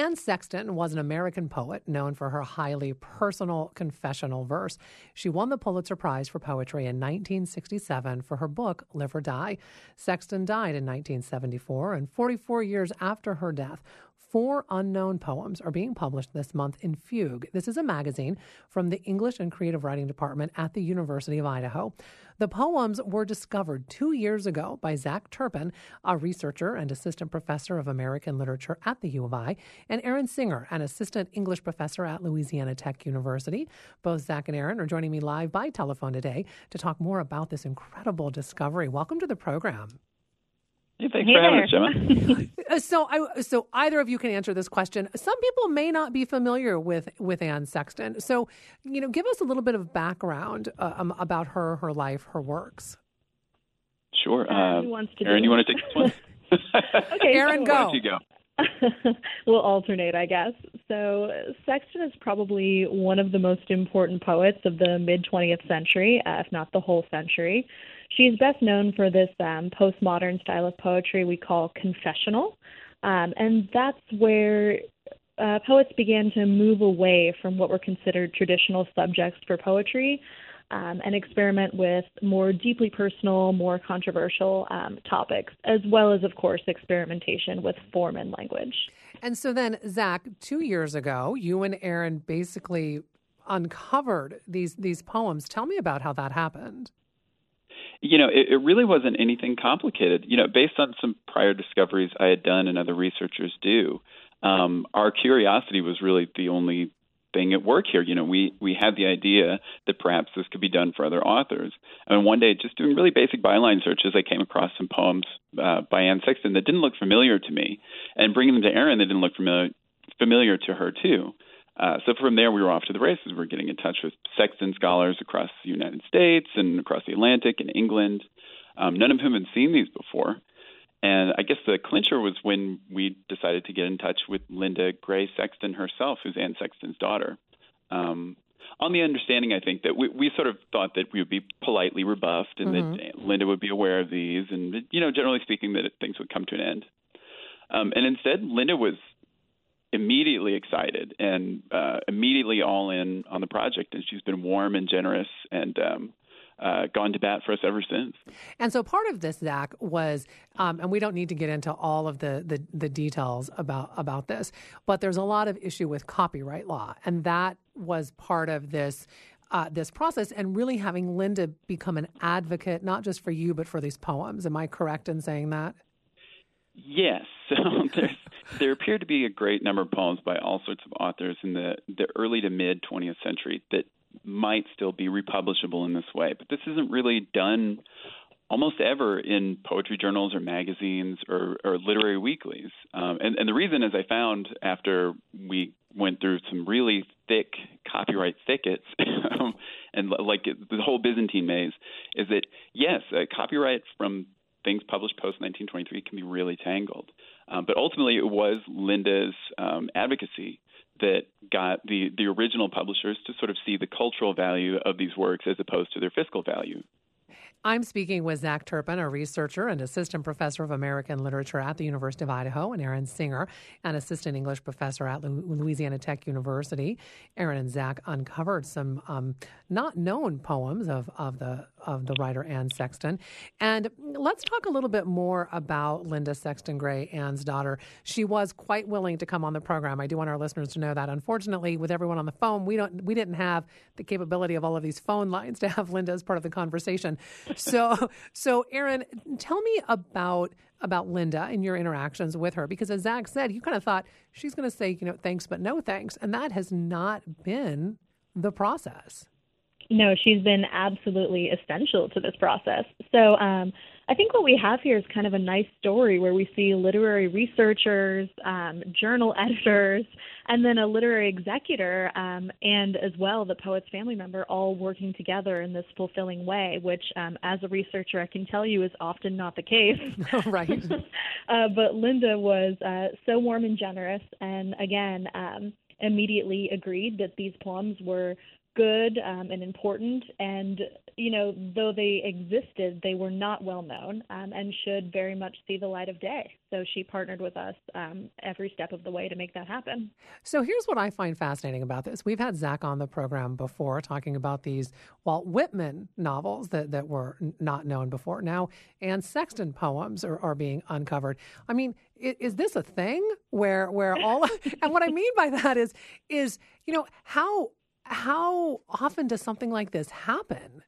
Anne Sexton was an American poet known for her highly personal confessional verse. She won the Pulitzer Prize for Poetry in 1967 for her book, Live or Die. Sexton died in 1974, and 44 years after her death, 4 unknown poems are being published this month in Fugue. This is a magazine from the English and Creative Writing Department at the University of Idaho. The poems were discovered 2 years ago by Zach Turpin, a researcher and assistant professor of American literature at the U of I, and Aaron Singer, an assistant English professor at Louisiana Tech University. Both Zach and Aaron are joining me live by telephone today to talk more about this incredible discovery. Welcome to the program. Hey, thanks for having us, Gemma. So either of you can answer this question. Some people may not be familiar with Anne Sexton. So, give us a little bit of background about her life, her works. Sure. Who wants to Aaron, you want to take this one? Okay, Aaron, go. Why don't you go? We'll alternate, I guess. So Sexton is probably one of the most important poets of the mid-20th century, if not the whole century. She's best known for this postmodern style of poetry we call confessional, and that's where poets began to move away from what were considered traditional subjects for poetry and experiment with more deeply personal, more controversial topics, as well as, of course, experimentation with form and language. And so then, Zach, 2 years ago, you and Aaron basically uncovered these poems. Tell me about how that happened. It really wasn't anything complicated. Based on some prior discoveries I had done and other researchers do, our curiosity was really the only thing at work here. We had the idea that perhaps this could be done for other authors. And one day, just doing really basic byline searches, I came across some poems by Anne Sexton that didn't look familiar to me. And bringing them to Aaron, they didn't look familiar to her, too. So from there, we were off to the races. We were getting in touch with Sexton scholars across the United States and across the Atlantic and England, none of whom had seen these before. And I guess the clincher was when we decided to get in touch with Linda Gray Sexton herself, who's Anne Sexton's daughter. On the understanding, I think, that we sort of thought that we would be politely rebuffed and that Linda would be aware of these and, generally speaking, that things would come to an end. And instead, Linda was immediately excited and immediately all in on the project. And she's been warm and generous and gone to bat for us ever since. And so part of this, Zach, was, and we don't need to get into all of the details about this, but there's a lot of issue with copyright law. And that was part of this process and really having Linda become an advocate, not just for you, but for these poems. Am I correct in saying that? Yes. So there appeared to be a great number of poems by all sorts of authors in the early to mid 20th century that might still be republishable in this way. But this isn't really done almost ever in poetry journals or magazines or literary weeklies. And the reason, as I found after we went through some really thick copyright thickets and like the whole Byzantine maze, is that, yes, copyright from things published post-1923 can be really tangled. But ultimately, it was Linda's advocacy that got the original publishers to sort of see the cultural value of these works as opposed to their fiscal value. I'm speaking with Zach Turpin, a researcher and assistant professor of American literature at the University of Idaho, and Aaron Singer, an assistant English professor at Louisiana Tech University. Aaron and Zach uncovered some not known poems of the writer Anne Sexton. And let's talk a little bit more about Linda Sexton Gray, Anne's daughter. She was quite willing to come on the program. I do want our listeners to know that. Unfortunately, with everyone on the phone, we didn't have the capability of all of these phone lines to have Linda as part of the conversation. So Aaron, tell me about Linda and your interactions with her, because as Zach said, you kind of thought she's going to say, thanks, but no thanks. And that has not been the process. No, she's been absolutely essential to this process. So I think what we have here is kind of a nice story where we see literary researchers, journal editors, and then a literary executor, and as well the poet's family member, all working together in this fulfilling way, which as a researcher I can tell you is often not the case. Right. But Linda was so warm and generous, and again, immediately agreed that these poems were good and important. And, though they existed, they were not well known and should very much see the light of day. So she partnered with us every step of the way to make that happen. So here's what I find fascinating about this. We've had Zach on the program before talking about these Walt Whitman novels that were not known before. Now, Anne Sexton poems are being uncovered. I mean, is this a thing where all and what I mean by that is how often does something like this happen?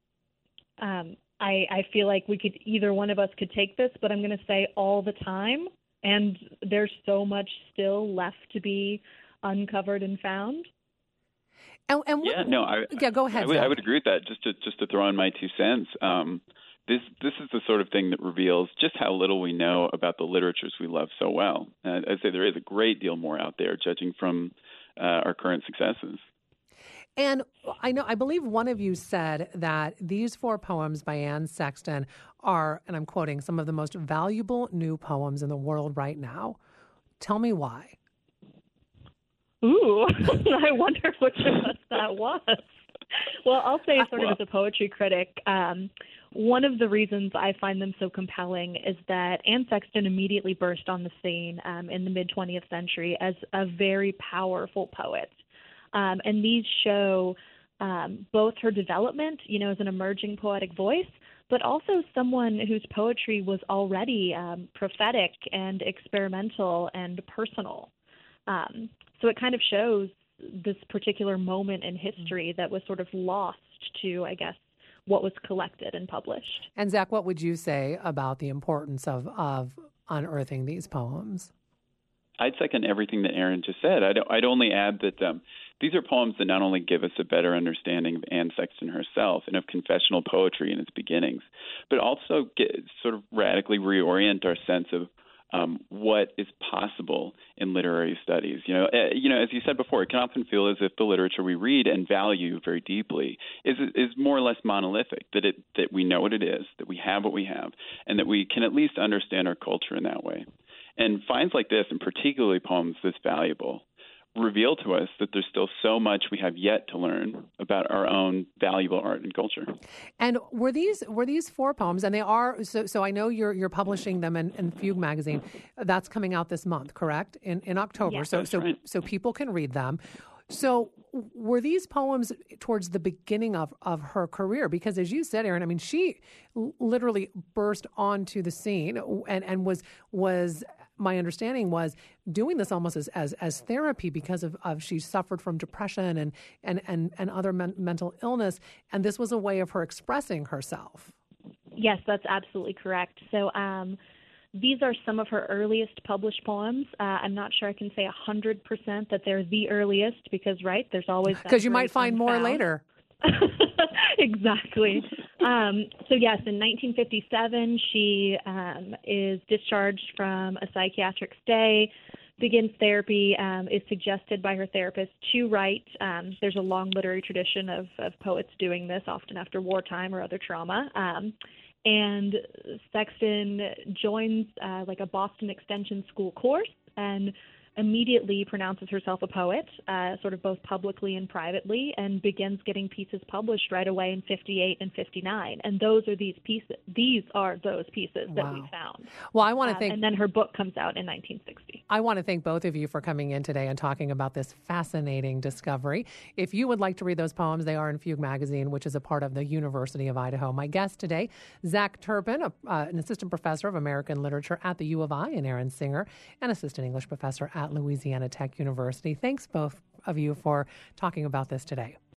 I feel like either one of us could take this, but I'm going to say all the time. And there's so much still left to be uncovered and found. Go ahead. I would agree with that. Just to throw in my 2 cents. This is the sort of thing that reveals just how little we know about the literatures we love so well. I'd say there is a great deal more out there, judging from our current successes. And I believe one of you said that these 4 poems by Anne Sexton are, and I'm quoting, some of the most valuable new poems in the world right now. Tell me why. Ooh, I wonder which of us that was. Well, I'll say sort of as a poetry critic, one of the reasons I find them so compelling is that Anne Sexton immediately burst on the scene in the mid-20th century as a very powerful poet. And these show both her development, as an emerging poetic voice, but also someone whose poetry was already prophetic and experimental and personal. So it kind of shows this particular moment in history that was sort of lost to, I guess, what was collected and published. And Zach, what would you say about the importance of unearthing these poems? I'd second everything that Erin just said. I'd only add that these are poems that not only give us a better understanding of Anne Sexton herself and of confessional poetry in its beginnings, but also sort of radically reorient our sense of what is possible in literary studies. As you said before, it can often feel as if the literature we read and value very deeply is more or less monolithic, that we know what it is, that we have what we have, and that we can at least understand our culture in that way. And finds like this, and particularly poems this valuable, reveal to us that there's still so much we have yet to learn about our own valuable art and culture. And were these 4 poems, and they are so I know you're publishing them in Fugue magazine. That's coming out this month, correct? In October. Yes, right. So people can read them. So were these poems towards the beginning of her career? Because as you said, Erin, I mean, she literally burst onto the scene and was my understanding was doing this almost as therapy because of she suffered from depression and other mental illness. And this was a way of her expressing herself. Yes, that's absolutely correct. So these are some of her earliest published poems. I'm not sure I can say 100% that they're the earliest because, right, there's always that. Because you might find more later. Exactly. So yes, in 1957, she is discharged from a psychiatric stay, begins therapy, is suggested by her therapist to write. There's a long literary tradition of poets doing this, often after wartime or other trauma. And Sexton joins like a Boston Extension School course and immediately pronounces herself a poet, sort of both publicly and privately, and begins getting pieces published right away in 58 and 59. And those are these pieces. These are those pieces that we found. Well, I want to thank. And then her book comes out in 1960. I want to thank both of you for coming in today and talking about this fascinating discovery. If you would like to read those poems, they are in Fugue magazine, which is a part of the University of Idaho. My guest today, Zach Turpin, an assistant professor of American literature at the U of I, and Erin Singer, an assistant English professor at Louisiana Tech University. Thanks both of you for talking about this today.